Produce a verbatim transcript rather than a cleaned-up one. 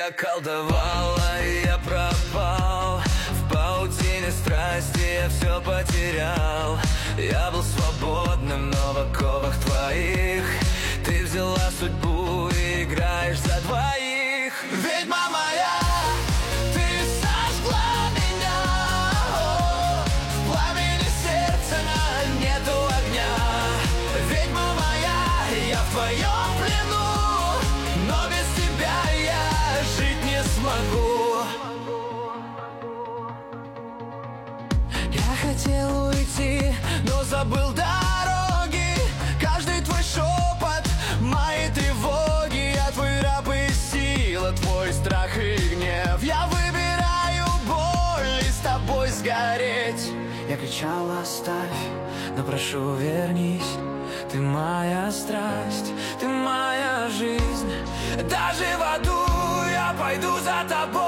околдовала, и я пропал в паутине страсти, я все потерял. Я был свободным, но в оковах твоих ты взяла судьбу и играешь за двоих. Ведьма моя, ты сожгла меня, о, в пламени сердца нету огня. Ведьма моя, я в твоем плену, но без тебя я жить не смогу. Я хотел уйти, но забыл дороги. Каждый твой шепот, мои тревоги. Я твой раб и сила, твой страх и гнев. Я выбираю боль и с тобой сгореть. Я кричал: оставь, но прошу, вернись. Ты моя страсть, ты моя жизнь. Даже в аду я пойду за тобой.